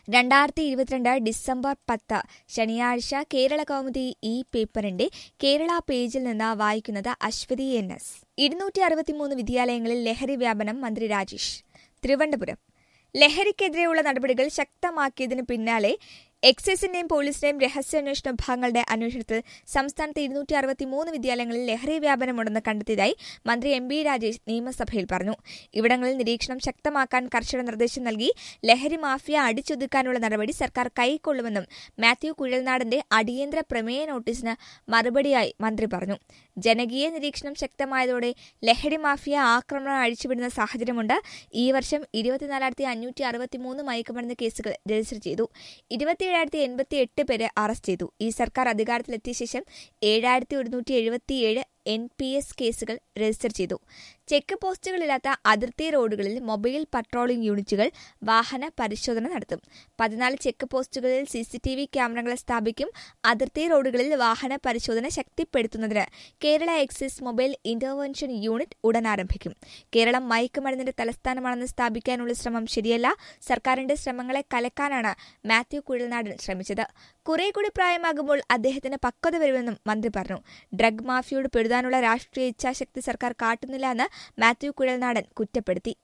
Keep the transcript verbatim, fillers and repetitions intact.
രണ്ടായിരത്തി ഇരുപത്തിരണ്ട് ഡിസംബർ പത്ത് ശനിയാഴ്ച കേരള കൗമുദി ഈ പേപ്പറിന്റെ കേരള പേജിൽ നിന്ന് വായിക്കുന്നത് അശ്വതി എൻ എസ്. ഇരുന്നൂറ്റി അറുപത്തിമൂന്ന് വിദ്യാലയങ്ങളിൽ ലഹരി വ്യാപനം മന്ത്രി രാജേഷ്. തിരുവനന്തപുരം. ലഹരിക്കെതിരെയുള്ള നടപടികൾ ശക്തമാക്കിയതിനു പിന്നാലെ എക്സൈസിന്റെയും പോലീസിന്റെയും രഹസ്യാന്വേഷണ വിഭാഗങ്ങളുടെ അന്വേഷണത്തിൽ സംസ്ഥാനത്ത് ഇരുന്നൂറ്റി അറുപത്തിമൂന്ന് വിദ്യാലയങ്ങളിൽ ലഹരി വ്യാപനമുണ്ടെന്ന് കണ്ടെത്തിയതായി മന്ത്രി എം ബി രാജേഷ് നിയമസഭയിൽ പറഞ്ഞു. ഇവിടങ്ങളിൽ നിരീക്ഷണം ശക്തമാക്കാൻ കർശന നിർദ്ദേശം നൽകി ലഹരി മാഫിയ അടിച്ചൊതുക്കാനുള്ള നടപടി സർക്കാർ കൈക്കൊള്ളുമെന്നും മാത്യു കുഴൽനാടന്റെ അടിയന്തര പ്രമേയ നോട്ടീസിന് മറുപടിയായി മന്ത്രി പറഞ്ഞു. ജനകീയ നിരീക്ഷണം ശക്തമായതോടെ ലഹരി മാഫിയ ആക്രമണം അഴിച്ചുവിടുന്ന സാഹചര്യമുണ്ട്. ഈ വർഷം ഇരുപത്തിനാലായിരത്തി അഞ്ഞൂറ്റി അറുപത്തിമൂന്ന് മയക്കുമരുന്ന് കേസുകൾ രജിസ്റ്റർ ചെയ്തു. ഇരുപത്തി ഏഴായിരത്തി എൺപത്തി എട്ട് പേരെ അറസ്റ്റ് ചെയ്തു. ഈ സർക്കാർ അധികാരത്തിലെത്തിയ ശേഷം ഏഴായിരത്തി ഒരുന്നൂറ്റി എഴുപത്തിയേഴ് എൻ പി എസ് കേസുകൾ രജിസ്റ്റർ ചെയ്തു. ചെക്ക് പോസ്റ്റുകളില്ലാത്ത അതിർത്തി റോഡുകളിൽ മൊബൈൽ പട്രോളിംഗ് യൂണിറ്റുകൾ വാഹന പരിശോധന നടത്തും. പതിനാല് ചെക്ക് പോസ്റ്റുകളിൽ സിസിടിവി ക്യാമറകൾ സ്ഥാപിക്കും. അതിർത്തി റോഡുകളിൽ വാഹന പരിശോധന ശക്തിപ്പെടുത്തുന്നതിന് Kerala excise mobile intervention unit ഉടൻ ആരംഭിക്കും. കേരളം മയക്കുമരുന്നിന്റെ തലസ്ഥാനമാണെന്ന് സ്ഥാപിക്കാനുള്ള ശ്രമം ശരിയല്ല. സർക്കാരിന്റെ ശ്രമങ്ങളെ കലക്കാനാണ് മാത്യു കുഴൽനാടൻ ശ്രമിച്ചത്. കുറെ കൂടി പ്രായമാകുമ്പോൾ അദ്ദേഹത്തിന് പക്വത വരുമെന്നും മന്ത്രി പറഞ്ഞു. ഡ്രഗ് മാഫിയോട് പൊരുതാനുള്ള രാഷ്ട്രീയ ഇച്ഛാശക്തി സർക്കാർ കാട്ടുന്നില്ല എന്ന് മാത്യു കുഴൽനാടൻ കുറ്റപ്പെടുത്തി.